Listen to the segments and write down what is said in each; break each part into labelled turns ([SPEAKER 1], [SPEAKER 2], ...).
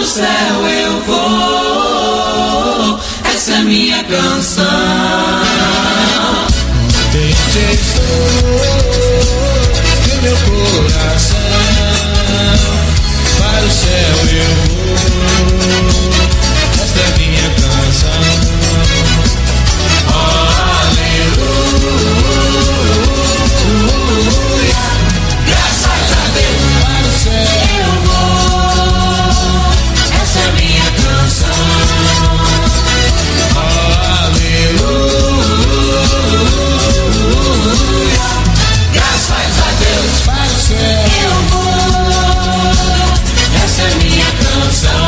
[SPEAKER 1] céu eu vou, essa é minha canção. Ontem do meu coração, para o céu eu vou, essa é minha canção. Oh, aleluia, graças a Deus, para o céu eu vou, essa é minha canção. Oh, aleluia, graças a Deus, para o céu eu vou, essa é minha canção.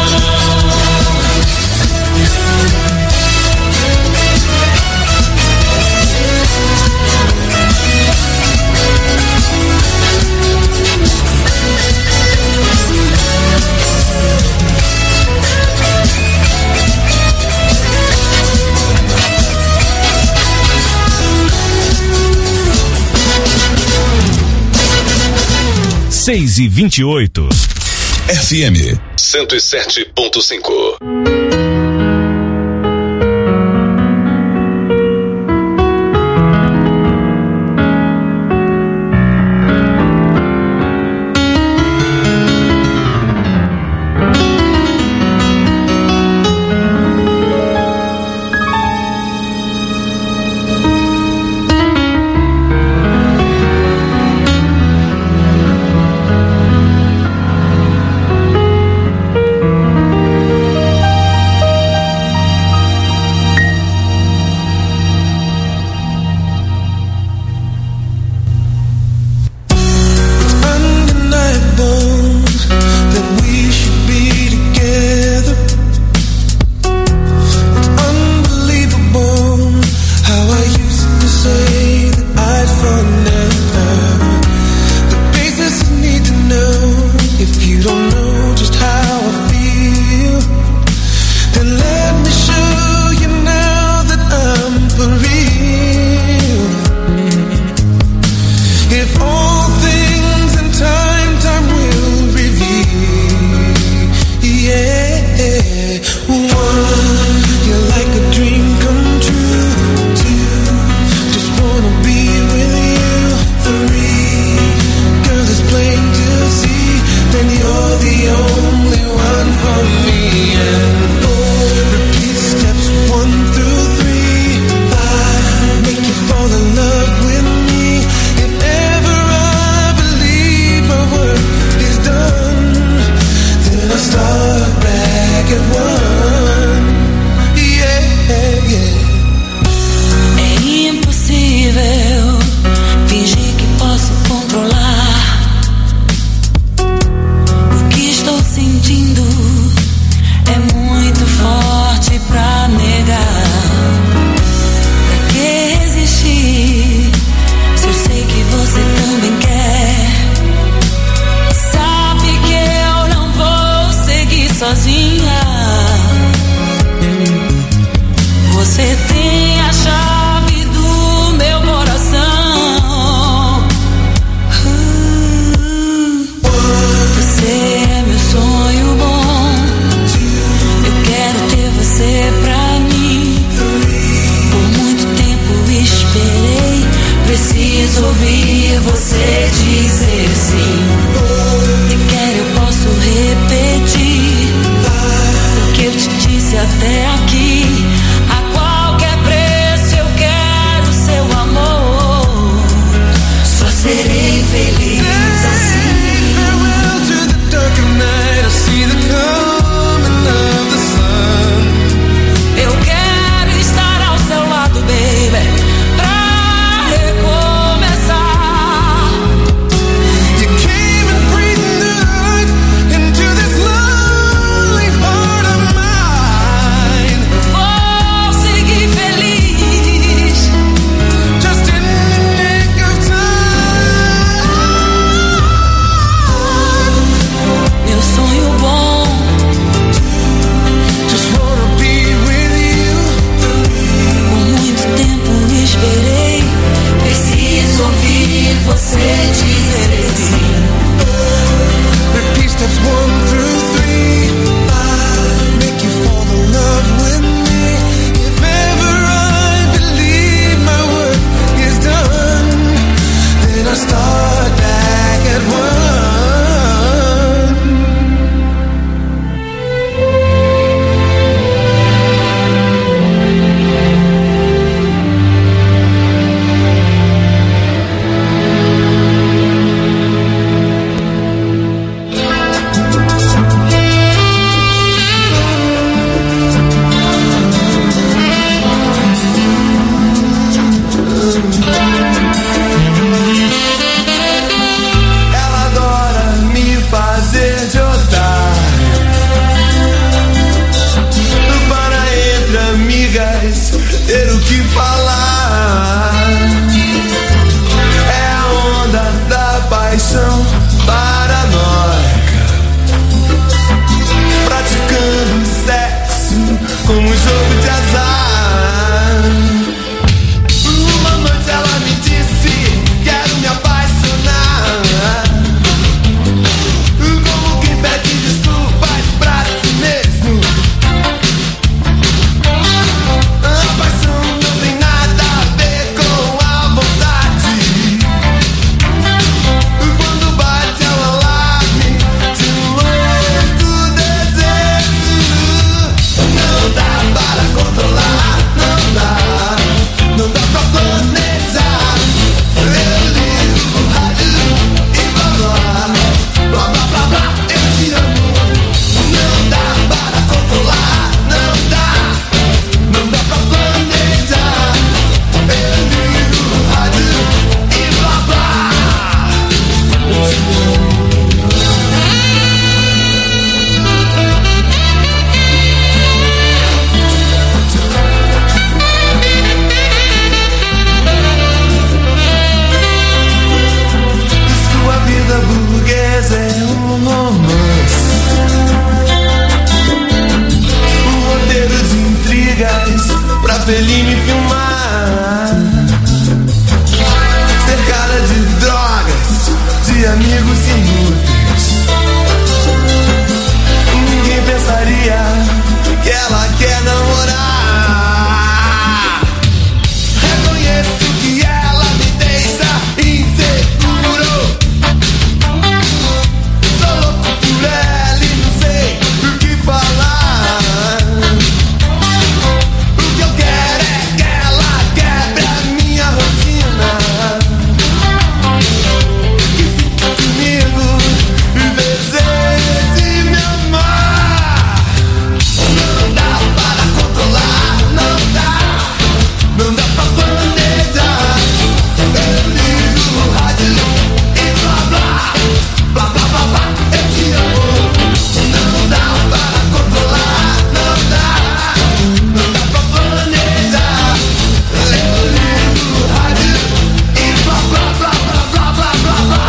[SPEAKER 2] Seis e 28.
[SPEAKER 3] FM 107.5.
[SPEAKER 4] poucos minutos. Ninguém pensaria que ela quer namorar. Reconheço que ela me deixa inseguro. Sou louco por ela e não sei o que falar. O que eu quero é que ela quebre a minha rotina, que fique comigo e deseje me amar. Não dá para controlar, não dá pra planejar. Eu ligo o rádio e blá blá, blá blá blá blá, eu te amo. Não dá para controlar, não dá pra planejar. Eu ligo o rádio e blá blá blá blá blá blá blá blá.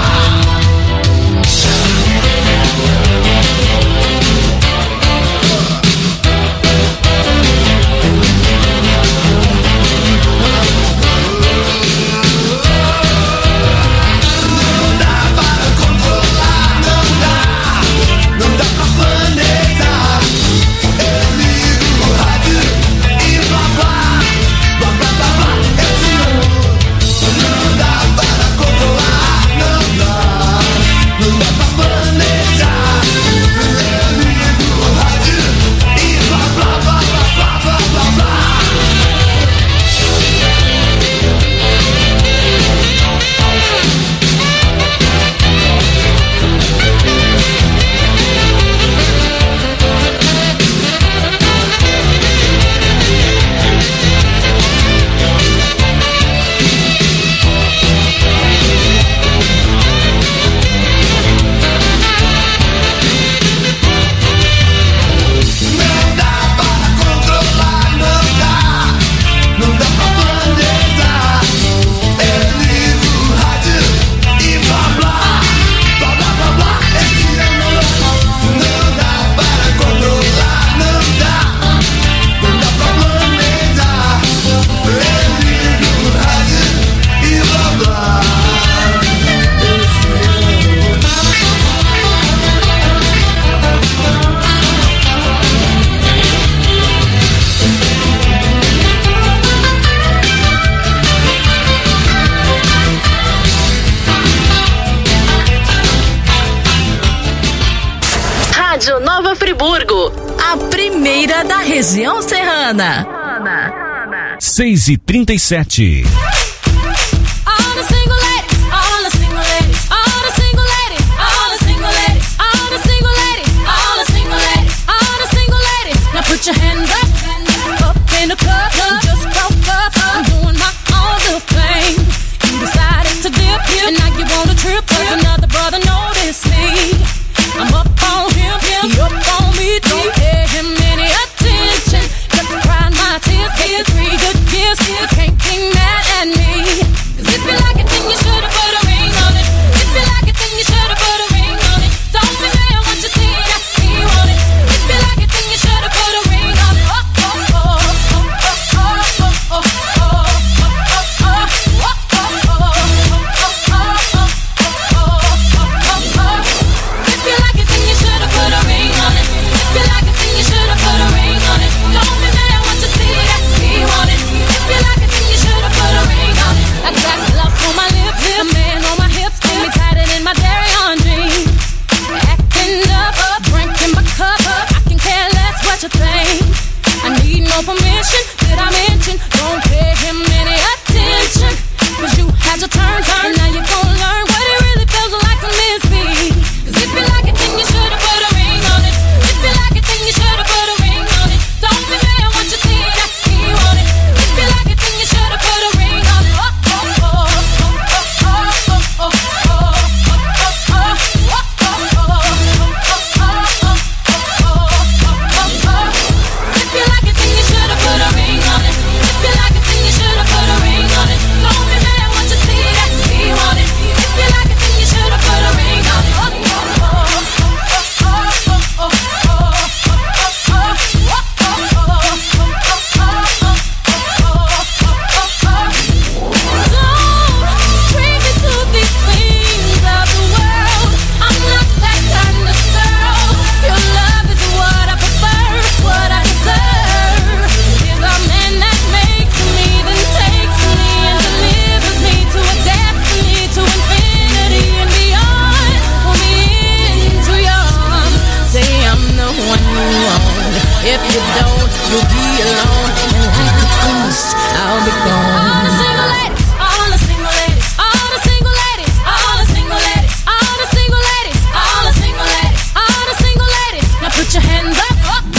[SPEAKER 4] Não dá para controlar, não dá pra planejar. Eu ligo o rádio e blá blá, blá blá blá blá, eu te amo. Não dá para controlar, não dá pra planejar. Eu ligo o rádio e blá blá blá blá blá blá blá blá. Não dá para controlar, não dá pra planejar. Eu ligo o rádio e blá blá, blá blá blá blá, eu te amo. Não dá para controlar, não dá pra planejar. Eu ligo o rádio e blá blá, eu te
[SPEAKER 5] Rádio Nova Friburgo, a primeira da região serrana.
[SPEAKER 2] 6h37.
[SPEAKER 6] All the single ladies, all the single ladies, all the single ladies, all the single ladies, all the single ladies, all the single ladies, all the single ladies. Now put your hands up in the club. You just broke up. I'm doing my own little thing. You decided to dip, and now you want a trip 'cause another brother noticed me. I'm up on him, he up on me. Don't pay him any attention. Just crying my tears, get 3 good years. You can't be mad at you'll be alone, and like a ghost, I'll be gone. All the single ladies, all the single ladies, all the single ladies, all the single ladies, all the single ladies, all the single ladies, all the single ladies. Now put your hands up.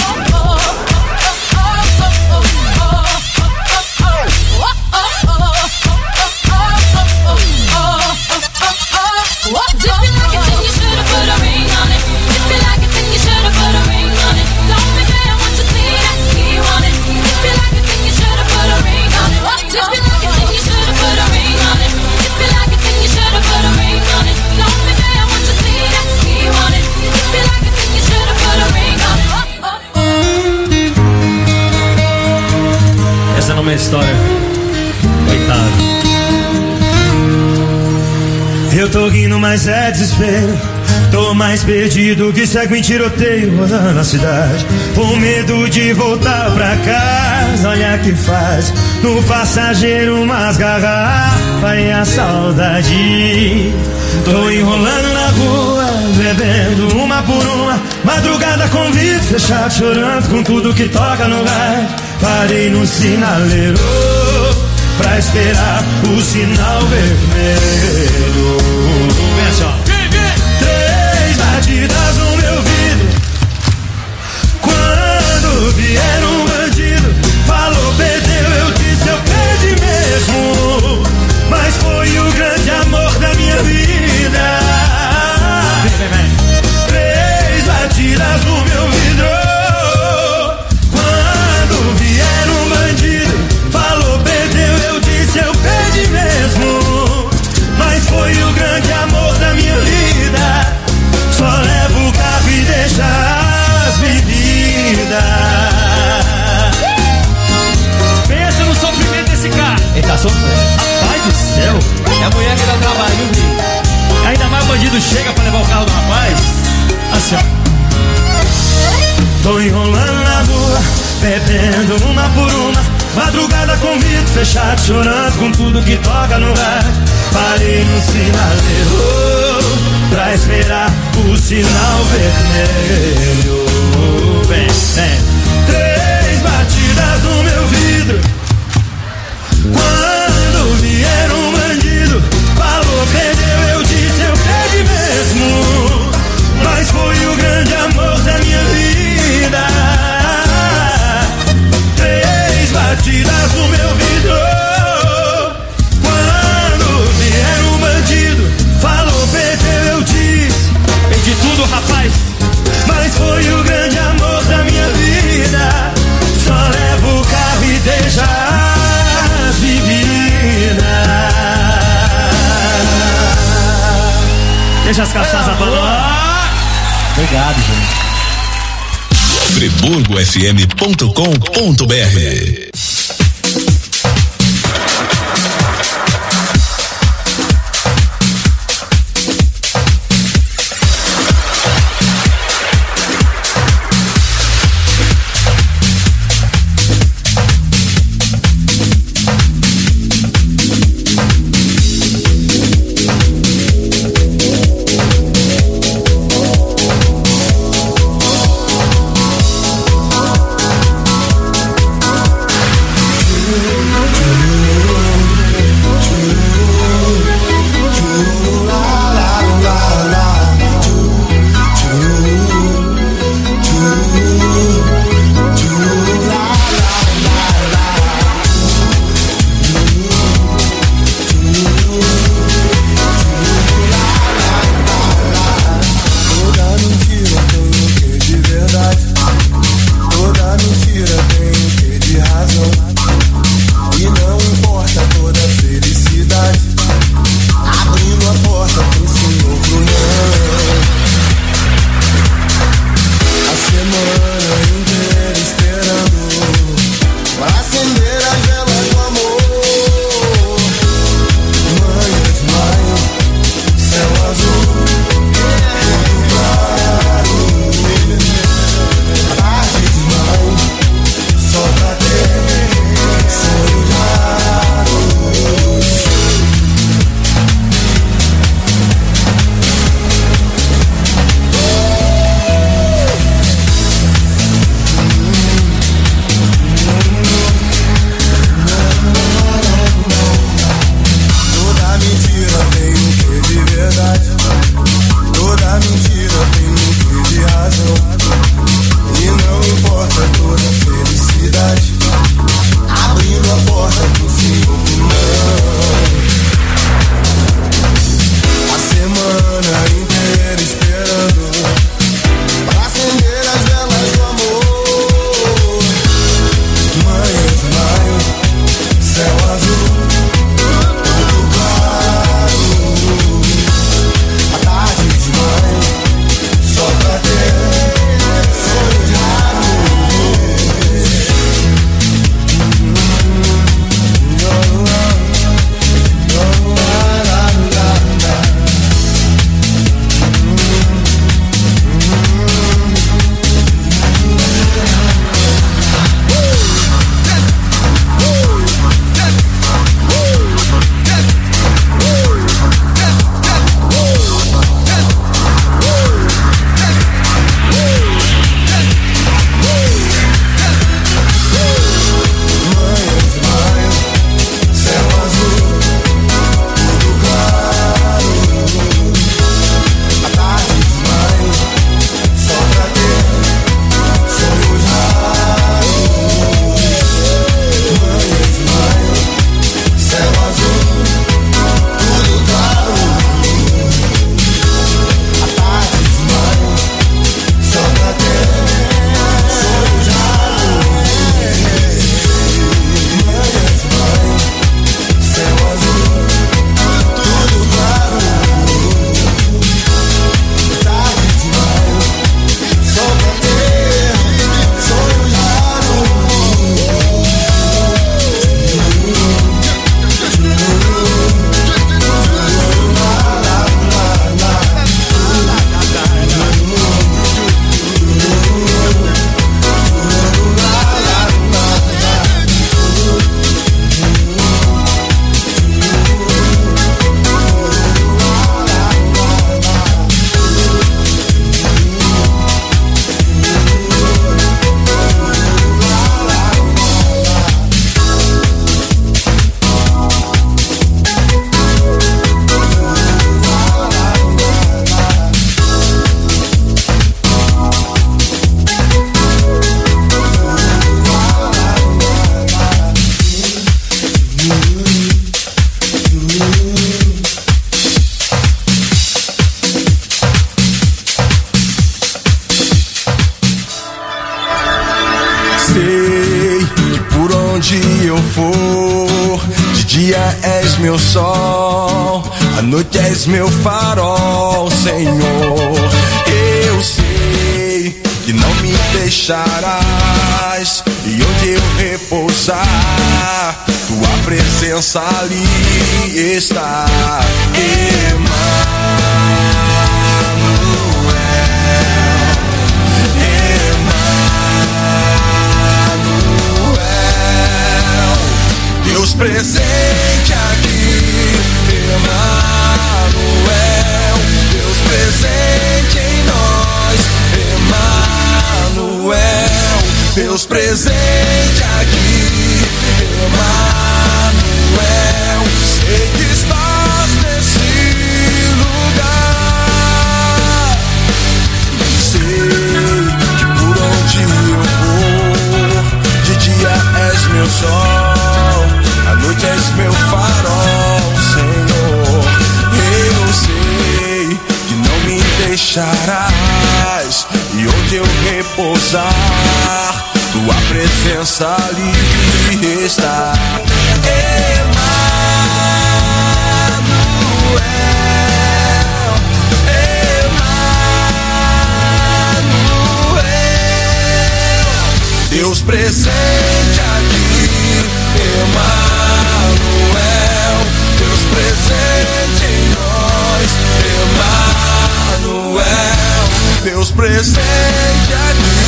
[SPEAKER 7] Uma história, coitado. Eu tô rindo, mas é desespero. Tô mais perdido que segue em tiroteio rodando a cidade, com medo de voltar pra casa. Olha que faz no passageiro umas garrafas e a saudade. Tô enrolando na rua, bebendo uma por uma, madrugada com vidro fechado, chorando com tudo que toca no rádio. Parei no sinaleiro pra esperar o sinal vermelho. Três batidas no meu vidro. Quando vier um bandido, falou, perdeu, eu disse, eu perdi mesmo. Mas foi o grande amor da minha vida. Três batidas no meu vidro. Foi o grande amor da minha vida. Só levo o carro e deixa as bebidas. Pensa no sofrimento desse cara.
[SPEAKER 8] Ele tá sofrendo.
[SPEAKER 7] Rapaz do céu.
[SPEAKER 8] É a mulher que dá trabalho, viu?
[SPEAKER 7] Ainda mais o bandido chega pra levar o carro do rapaz. Assim, ó. Tô enrolando na rua, bebendo uma por uma, madrugada com vidro fechado, chorando com tudo que toca no rádio. Parei no sinaleiro pra esperar o sinal vermelho. Vem, vem. Três batidas no meu vidro. Quando vier um bandido, falou, perdeu, eu disse, eu perdi mesmo. Mas foi o grande amor da minha vida. Três batidas no meu vidro. Falou, perdeu, eu disse, perdi tudo, rapaz. Mas foi o grande amor da minha vida. Só levo o carro e deixa as bebidas. Deixa as cachaças abandonar.
[SPEAKER 8] Obrigado, gente.
[SPEAKER 3] friburgofm.com.br.
[SPEAKER 4] sei que por onde eu for, de dia és meu sol, à noite és meu farol, Senhor. Eu sei que não me deixarás, e onde eu repousar, tua presença ali está. Deus presente aqui, Emanuel. Deus presente em nós, Emanuel. Deus presente aqui, Emanuel. Sei que estás nesse lugar. Sei que por onde eu for, de dia és meu sol, à noite és meu farol, Senhor. Eu sei que não me deixarás, e onde eu repousar, tua presença ali está. Emanuel, Deus presente aqui, Emanuel. Deus presente em nós, Emanuel. Deus presente aqui,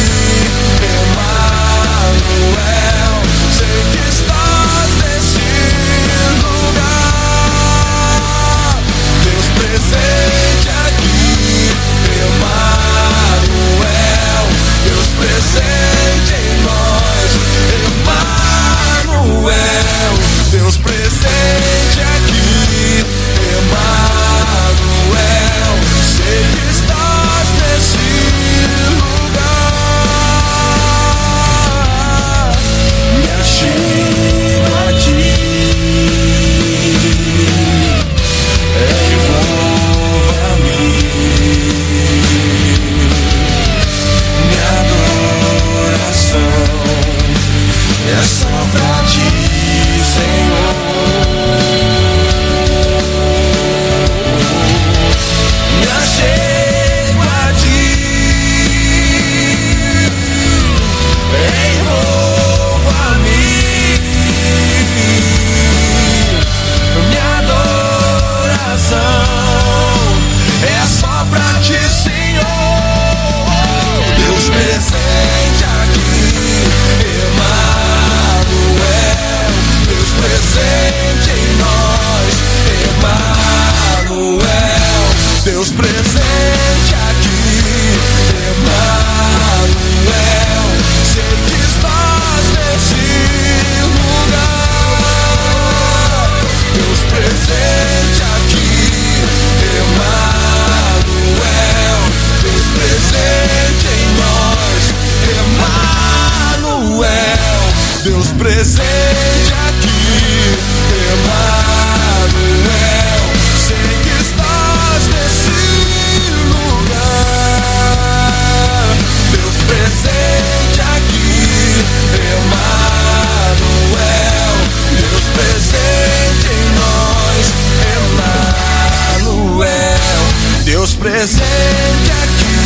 [SPEAKER 4] Emanuel. Sei que estás nesse lugar. Deus presente aqui, Emanuel. Deus presente em nós, Emanuel. Deus presente aqui, Emanuel. Sei que estás nesse lugar. Me achego a ti, envolva-me. Minha adoração é só pra ti, Senhor. Me achego a ti, envolva-me. Minha adoração é só pra ti, Senhor. Deus presente aqui, Emanuel. Deus presente em nós, Emanuel. Deus presente aqui, Emanuel. Sei que estás nesse lugar. Deus presente aqui, Emanuel. Deus presente em nós, Emanuel. Deus presente aqui, Emanuel. Sei que estás nesse lugar. Deus presente aqui, Emanuel. Deus presente em nós, Emanuel. Deus presente aqui,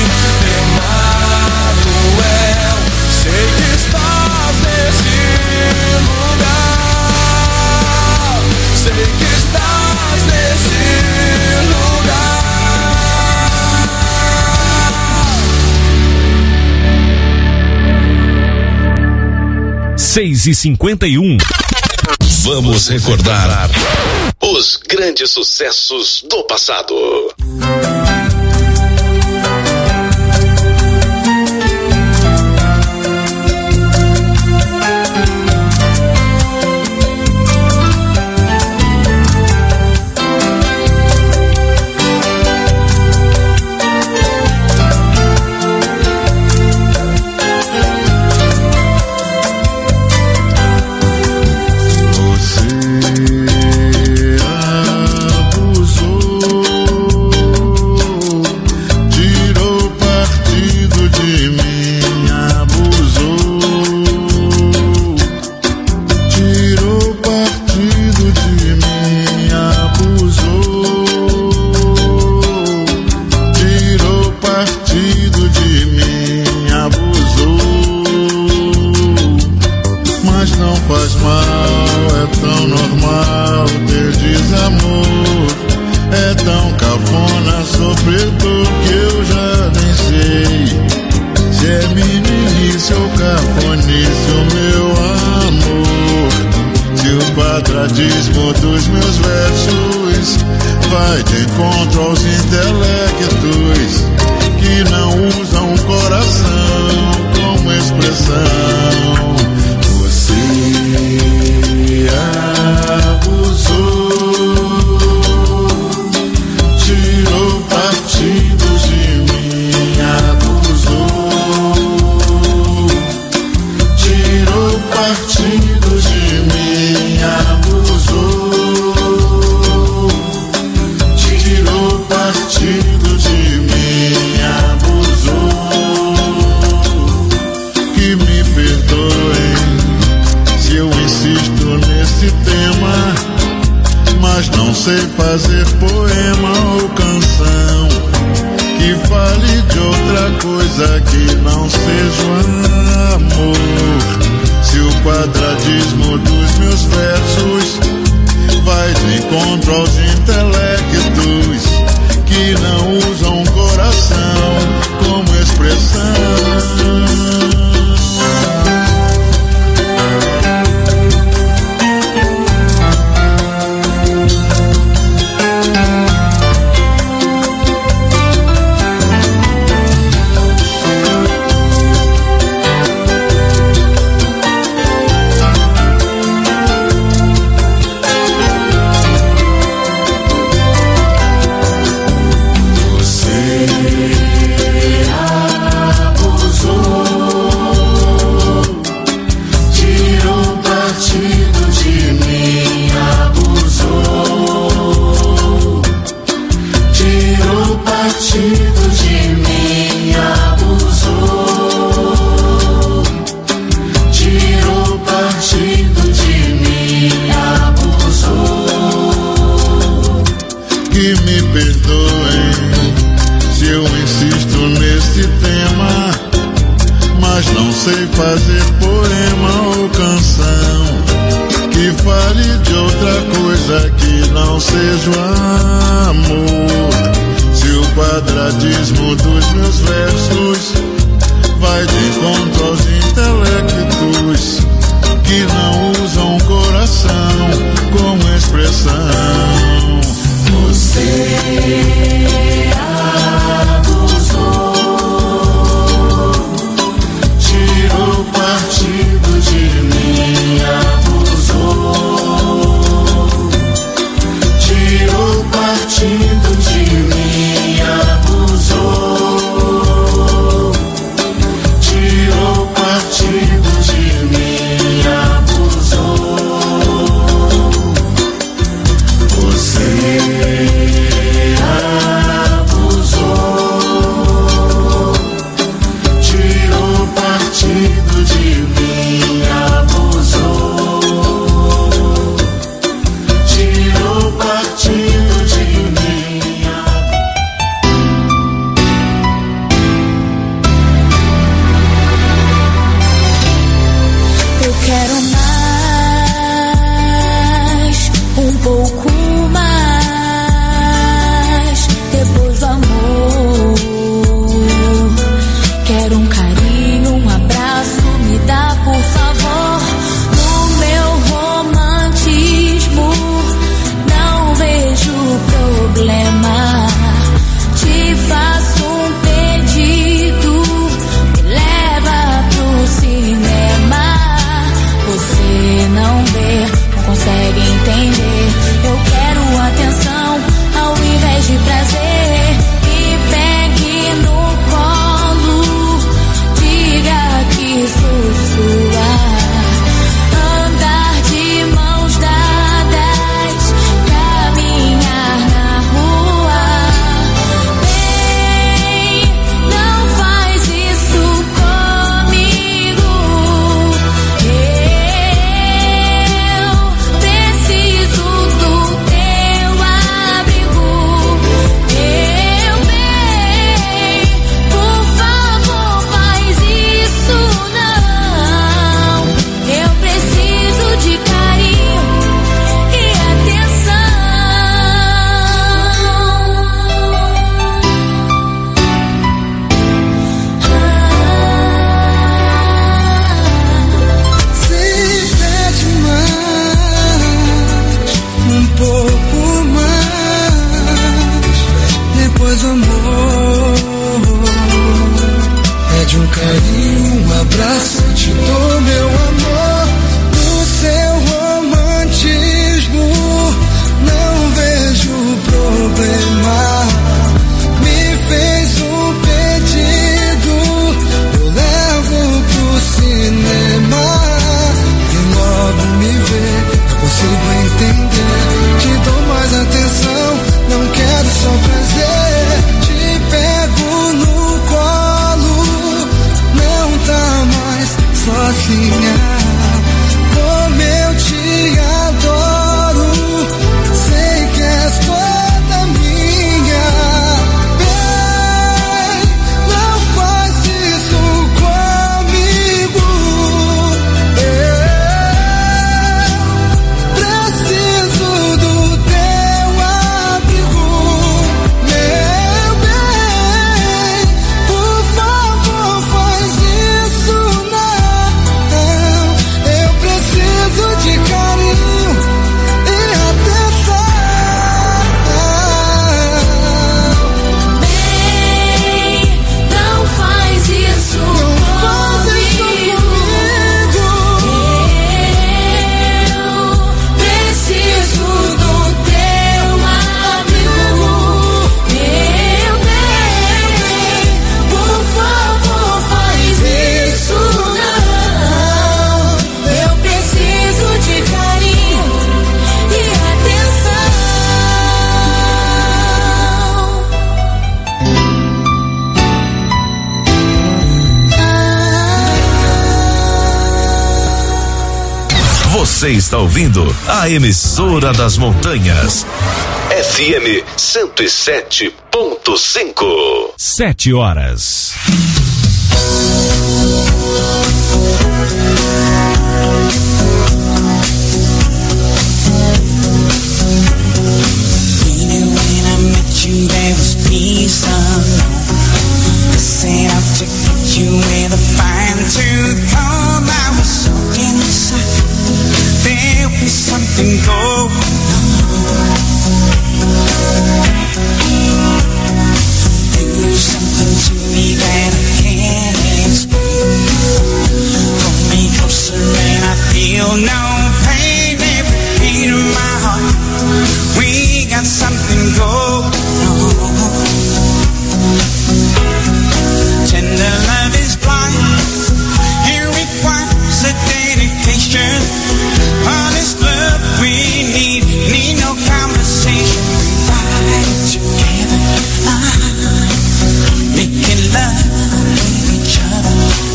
[SPEAKER 4] Emanuel. Sei que estás nesse lugar. Sei que estás nesse lugar.
[SPEAKER 2] 6h51.
[SPEAKER 3] Vamos recordar os grandes sucessos do passado.
[SPEAKER 4] Você abusou
[SPEAKER 9] quadradismo dos meus versos vai de encontro aos intelectos que não usam o coração como expressão. Você abusou, tirou partido de mim, abusou, tirou partido de mim, abusou, tirou partido de mim, abusou. Que me perdoem se eu insisto nesse tema, mas não sei fazer poema ou canção que fale de outra coisa que não seja o amor. Se o quadradismo dos meus versos vai de encontro aos intelectos que não usam o coração como expressão. Sei fazer poema ou canção que fale de outra coisa que não seja o amor. Se o quadradismo dos meus versos vai de encontro aos intelectos que não usam o coração como expressão. Você abusou, tirou partido de mim, abusou, tirou partido de mim, abusou, tirou partido de mim, abusou. Você abusou, tirou partido de mim, abusou, tirou partido de mim.
[SPEAKER 6] Eu quero mais, um pouco mais, depois do amor. Quero um carinho, um abraço, me dá por favor. No meu romantismo não vejo problema. Te faço um pedido, me leva pro cinema. Você não vê, não consegue entender. Eu quero atenção ao invés de prazer. Me pega
[SPEAKER 9] abraço e te dou meu amor. No seu romantismo não vejo problema. Me fez um pedido, eu levo pro cinema. E logo me vê, eu consigo entender. Te dou mais atenção, não quero só prazer. Te pego no colo, não tá mais sozinha. Como eu te adoro, sei que és toda minha. Bem, não faz isso comigo. Eu preciso do teu abrigo. Meu bem, por favor, faz isso não. Eu preciso de carinho e atenção.
[SPEAKER 6] Bem, não faz isso comigo. Eu preciso do teu abrigo. Meu bem, por favor, faz isso não. Eu preciso de carinho e atenção.
[SPEAKER 3] Você está ouvindo a emissora das montanhas. FM 107.5.
[SPEAKER 2] 7 horas.
[SPEAKER 1] When I met you, there was peace unknown. I set out to get you with a fine-tooth comb. I was so inside. There was something going on. There's something to me that I can't explain. Pull me closer and I feel no pain. Every beat of my heart, we got something going on. Tender love is blind. It requires a dedication. Honest love we need no conversation. Fight together, making love with each other.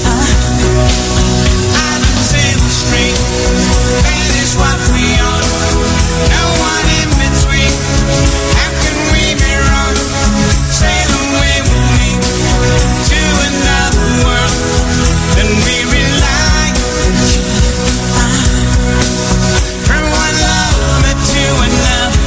[SPEAKER 1] Islands in the street, that is what we are. No one in between. How can we be wrong? Sail away with me to another world. Then we rely from one lover to another.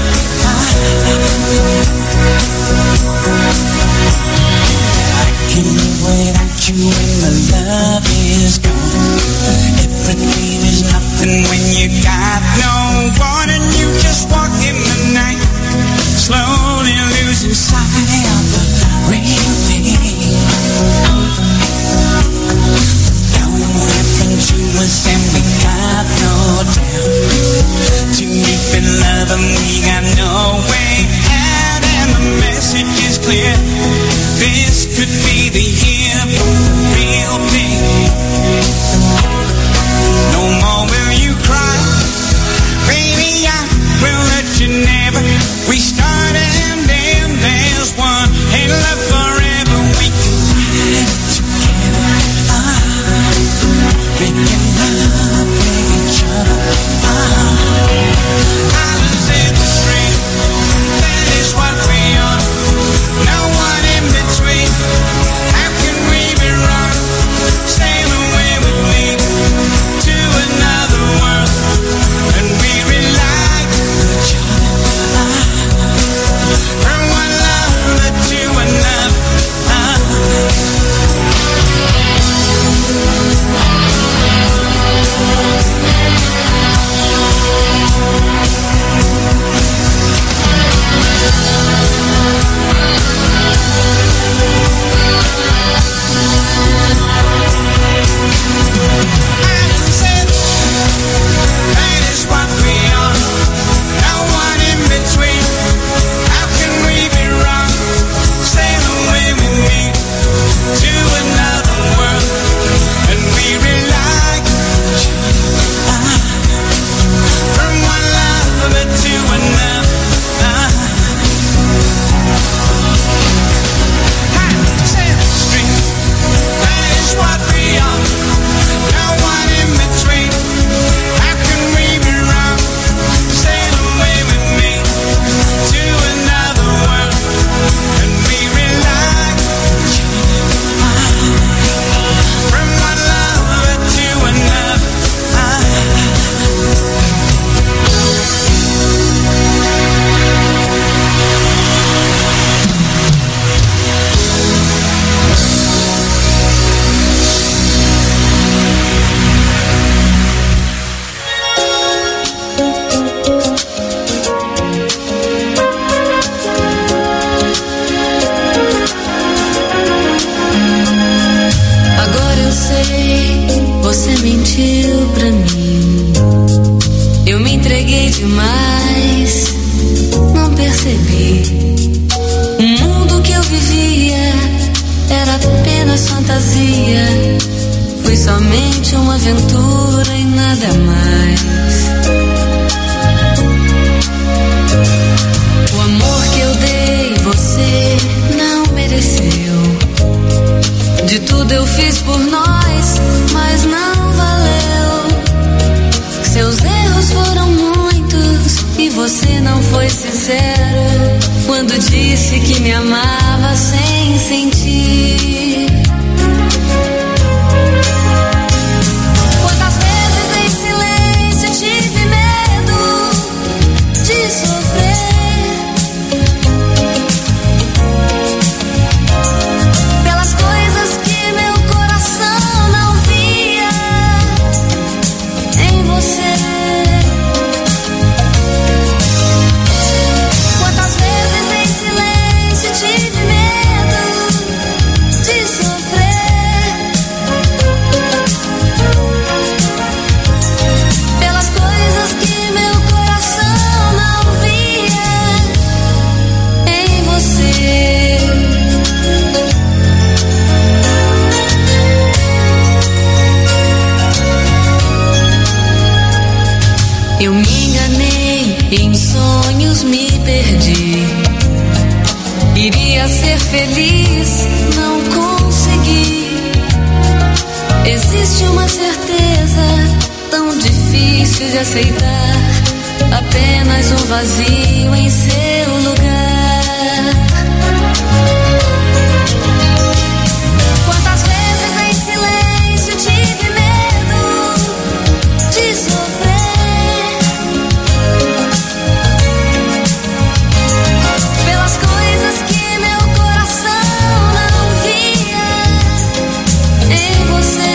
[SPEAKER 1] I can live without you when the love is gone. Everything is nothing when you got no one and you just walk in the night, slowly losing sight of the real thing. Don't know what happened to us and we got no doubt. Too deep in love and we got no way out, and the message is clear. This could be the year for the real thing. No more will you cry, baby, I will let you never. We started and then there's one, and love forever. We can ride together, making love with each other. Islands in the street, that is what we are. No one in between. How can
[SPEAKER 10] fantasia, foi somente uma aventura e nada mais. O amor que eu dei você não mereceu. De tudo eu fiz por nós, mas não valeu. Seus erros foram muitos e você não foi sincero quando disse que me amava sem sentir. Quantas vezes em silêncio tive medo de sofrer pelas coisas que meu coração não via em você. Quantas vezes em silêncio tive medo de sofrer pelas coisas que meu coração não via em você. Eu me enganei, em sonhos me perdi. Iria ser feliz, não consegui. Existe uma certeza tão difícil de aceitar, apenas um vazio em seu lugar. Quantas vezes em silêncio tive medo de sofrer pelas coisas que meu coração não via em você.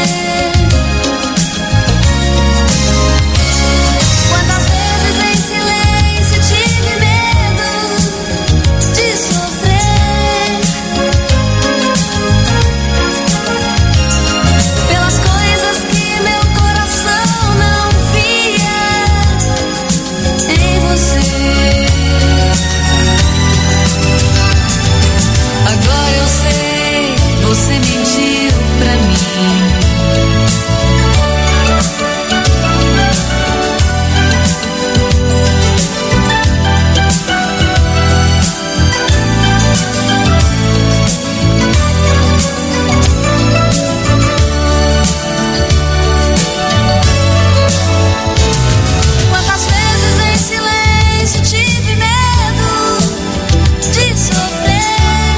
[SPEAKER 10] Quantas vezes em silêncio tive medo de sofrer pelas coisas que meu coração não via em você. Agora eu sei, você mentiu pra mim. Quantas vezes em silêncio tive medo de sofrer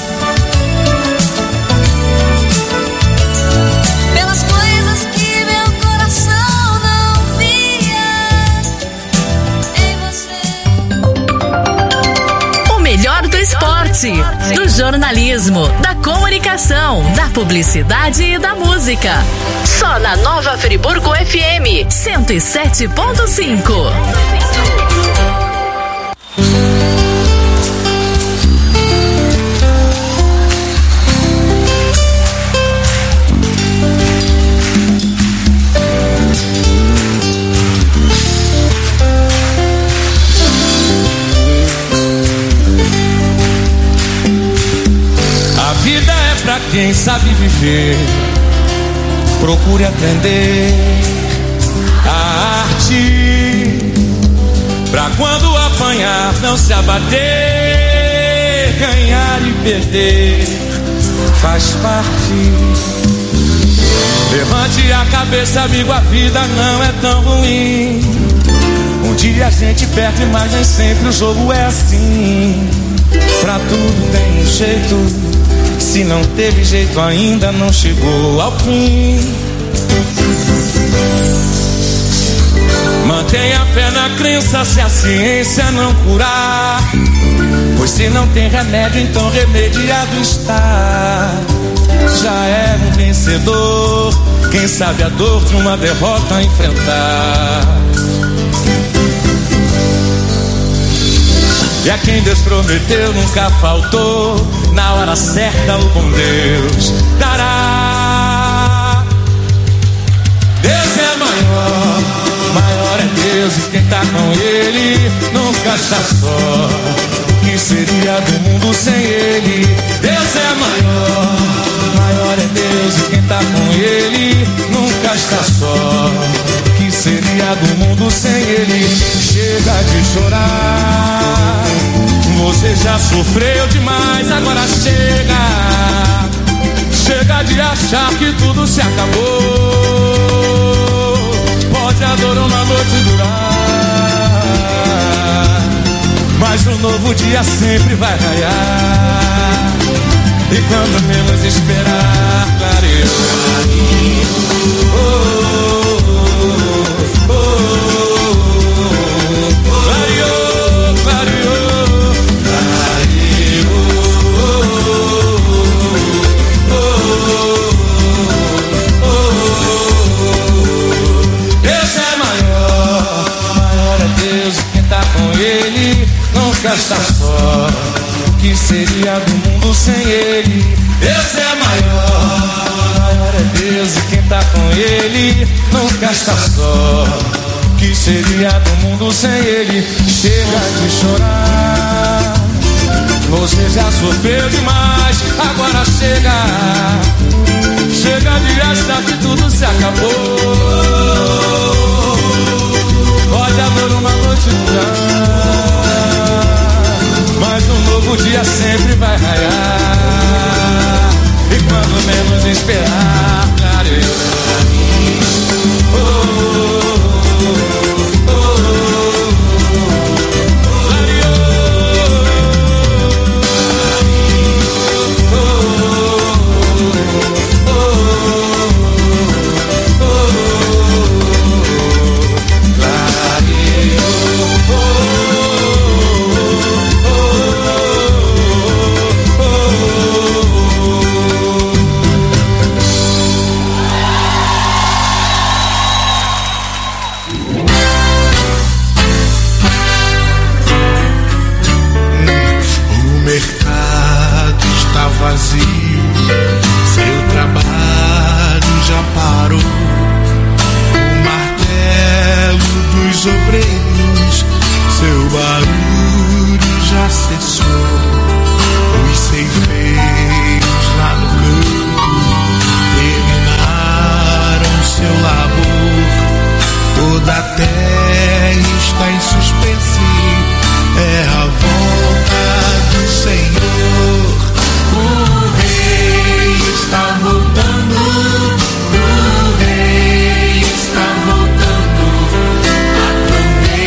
[SPEAKER 10] pelas coisas que meu coração não via em você.
[SPEAKER 5] O melhor do esporte, do jornalismo, da comunicação, da publicidade e da música. Só na Nova Friburgo FM 107.5.
[SPEAKER 11] A vida é pra quem sabe viver. Procure aprender a arte pra quando apanhar não se abater. Ganhar e perder faz parte. Levante a cabeça, amigo, a vida não é tão ruim. Um dia a gente perde, mas nem sempre o jogo é assim. Pra tudo tem um jeito. Se não teve jeito ainda, não chegou ao fim. Mantenha a fé na crença se a ciência não curar. Pois se não tem remédio, então remediado está. Já é um vencedor quem sabe a dor de uma derrota enfrentar. E a quem Deus prometeu nunca faltou. Na hora certa o bom Deus dará. Deus é maior, maior é Deus, e quem tá com Ele nunca está só. O que seria do mundo sem Ele? Deus é maior, maior é Deus. já sofreu demais, agora chega. Chega de achar que tudo se acabou. Pode a dor uma noite durar, mas um novo dia sempre vai raiar. E quando menos esperar, clareou. Oh, oh, oh, oh. Clareou, clareou, clareou. Deus é maior, maior é Deus, quem tá com Ele nunca está só. O que seria do mundo sem Ele? Deus é maior, maior é Deus, e quem tá com Ele nunca está só. O que seria do mundo sem Ele? Chega de chorar, você já sofreu demais, agora chega. Chega de achar que tudo se acabou. Pode haver uma noite durar, mas um novo dia sempre vai raiar. E quando menos esperar, clareou. Oh, oh, oh,
[SPEAKER 4] vazio, seu trabalho já parou. O martelo dos obreiros, seu barulho já cessou. Os ceifeiros lá no campo terminaram seu labor. Toda a terra está em suspense, é a volta do Senhor. O rei está voltando, o rei está voltando. A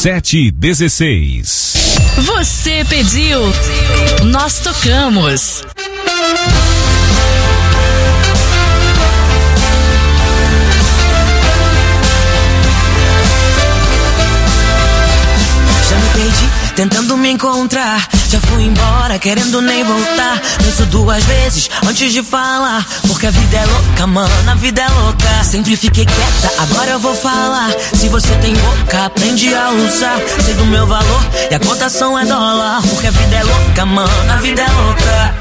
[SPEAKER 2] 7:16.
[SPEAKER 5] Você pediu, nós tocamos.
[SPEAKER 12] Já me perdi, tentando me encontrar. Já fui embora, querendo nem voltar. Penso duas vezes antes de falar. Porque a vida é louca, mano, a vida é louca. Sempre fiquei quieta, agora eu vou falar. Se você tem boca, aprende a usar. Sei do meu valor e a cotação é dólar. Porque a vida é louca, mano, a vida é louca.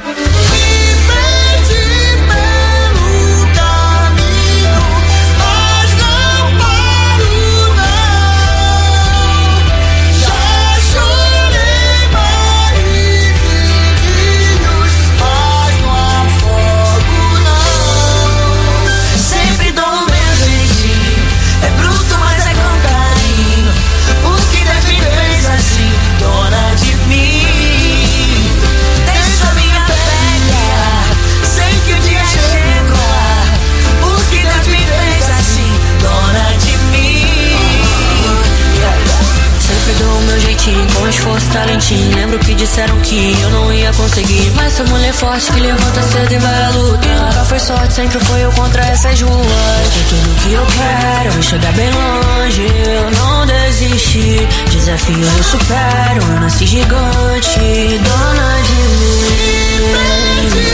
[SPEAKER 10] Com esforço, talentinho. Lembro que disseram que eu não ia conseguir. Mas sou mulher forte que levanta cedo e vai à luta. Nunca foi sorte, sempre foi eu contra essas ruas. Sei tudo que eu quero, chegar bem longe. Eu não desisti, desafio eu supero. Eu nasci gigante, dona de mim.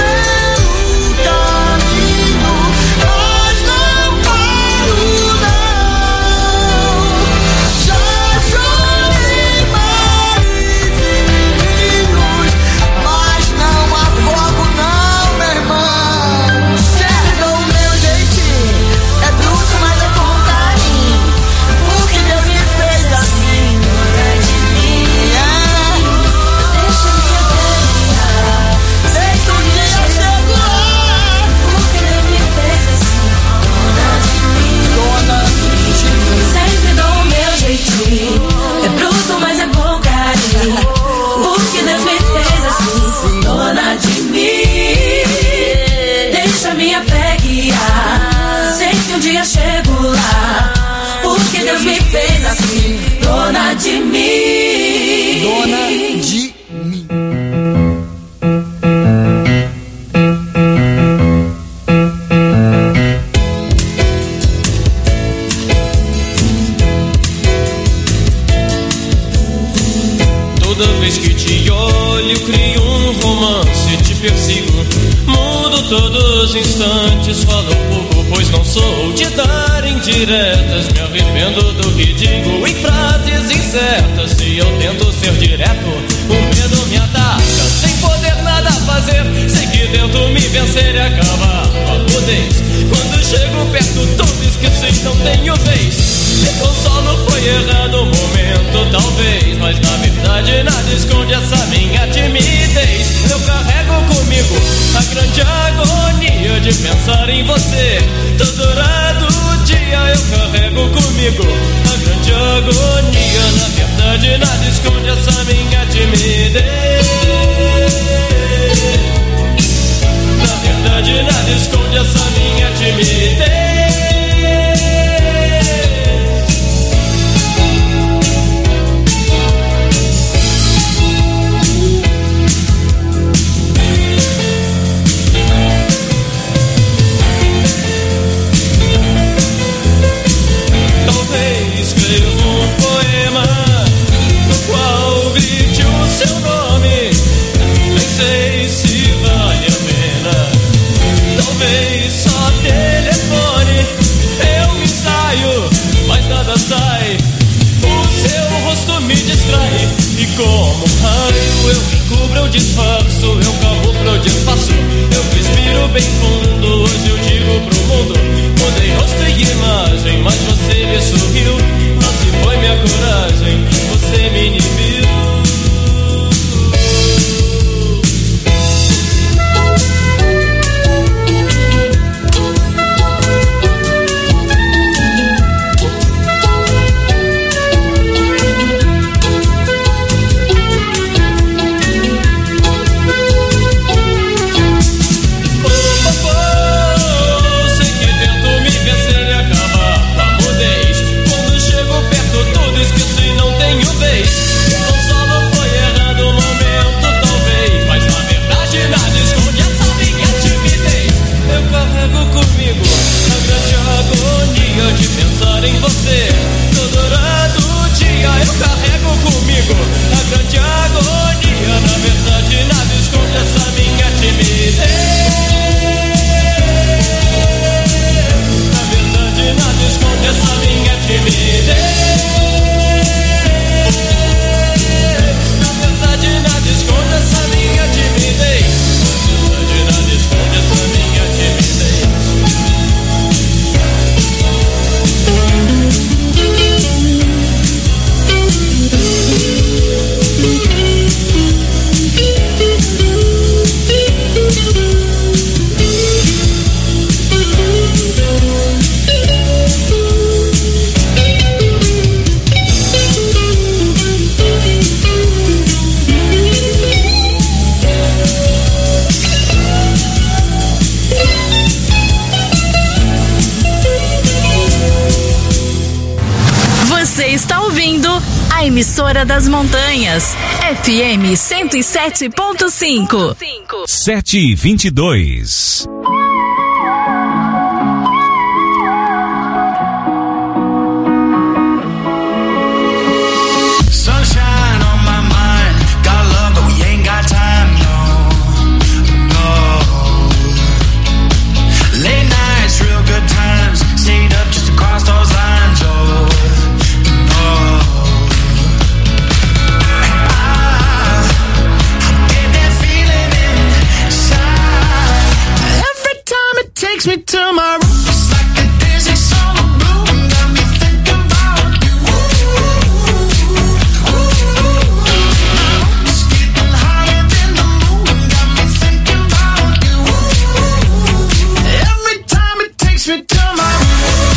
[SPEAKER 10] Chego lá, porque Deus me fez assim, dona de mim.
[SPEAKER 9] Dona de mim.
[SPEAKER 13] Toda vez que te olho, crio um romance, te persigo, mudo todos os instantes, falo pouco, pois não sou de dar indiretas. Me arrependo do que digo em frases incertas. Se eu tento ser direto, o medo me ataca, sem poder nada fazer. Sei que tento me vencer e acabar com a mudez. Quando chego perto, tudo esqueço e não tenho vez. Me consolo, foi errado o momento, talvez, mas na verdade nada esconde essa minha timidez. Eu carrego comigo a grande agonia de pensar em você. Todo dia eu carrego comigo a grande agonia. Na verdade nada esconde essa minha timidez. Na verdade nada esconde essa minha timidez. Talvez escrevo um poema no qual grite o seu nome. Nem sei se vale a pena. Talvez só telefone. Eu ensaio, mas nada sai. O seu rosto me distrai. E como raio eu me cubro, eu disfarço. Eu camuflo, eu disfarço. Eu respiro bem fundo. Hoje eu digo pro mundo: mudei rosto e imagem, mas você me sorriu. Não se foi minha coragem, você me inibiu.
[SPEAKER 5] A emissora das montanhas. FM 107.5.
[SPEAKER 2] 7h22.
[SPEAKER 4] Sunshine on my mind, got love but we ain't got time, no. Late nights, real good times, stayed up just to cross those lines, oh. Takes me to my room. It's like the dizzy summer bloom. Got me thinking about you. It's getting higher than the moon. Got me thinking about you. Every time it takes me to my room.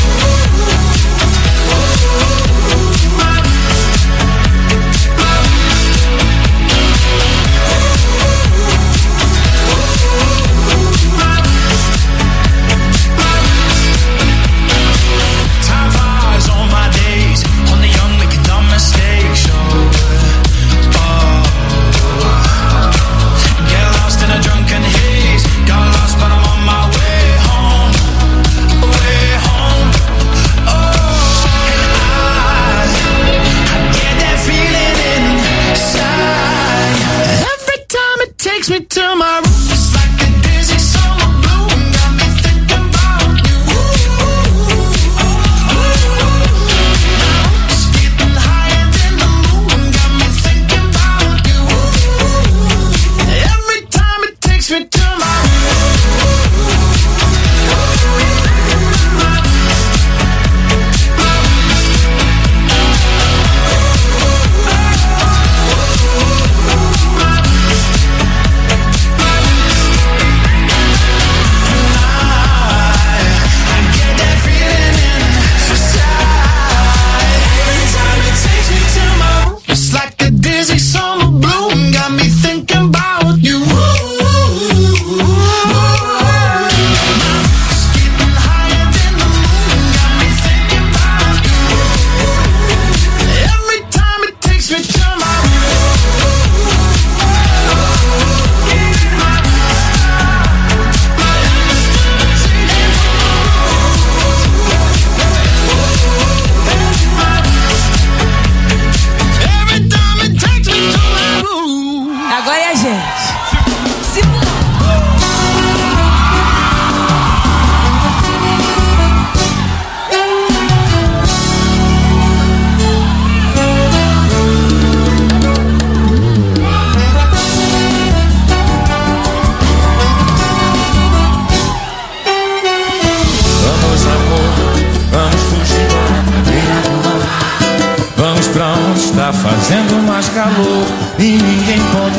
[SPEAKER 4] Takes me to my room. It's like a dizzy summer bloom. Got me thinking about you. It's getting higher than the moon. Got me thinking about you. Every time it takes me to my dizzy summer bloom, got me thinking about you. It's getting higher than the moon, got me thinking about you. Every time it takes me to my
[SPEAKER 14] Agora é a gente.
[SPEAKER 11] Vamos, amor, vamos fugir. Vamos pra onde está fazendo mais calor e ninguém pode